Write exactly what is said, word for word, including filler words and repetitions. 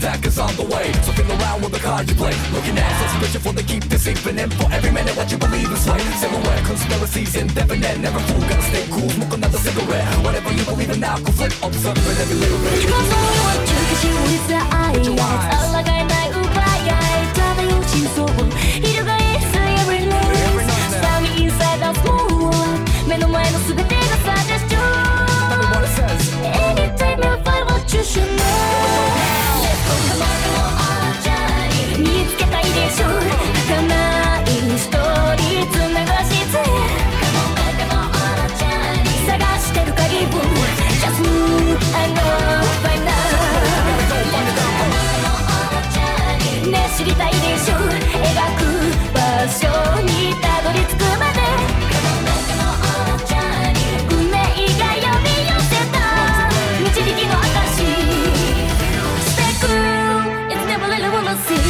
attack is on the way. So feel around with the card you play. Looking at suspicion for they keep deceiving. And for every minute what you believe is right. Silhouette conspiracies indefinite. Never fool, gotta stay cool, smoke another cigarette. Whatever you believe in now, conflict, observe it every little bit. Because all you want to kiss you with the eye.抗えない奪い合い漂う真相を翻す every night. Stand inside the small world. 目の前の全てが suggestion. Anytime you find what you should know. Let's go, come on, come on, on journey. 見つけたいでしょ儚いストーリー繋がして Come on, come on, on a journey. 探してる鍵を Just move, I know, find out. ね知りたいでしょ描く場所にたどり着くまで運命が呼び寄せた導きの証 Stay cool, it's never really wanna see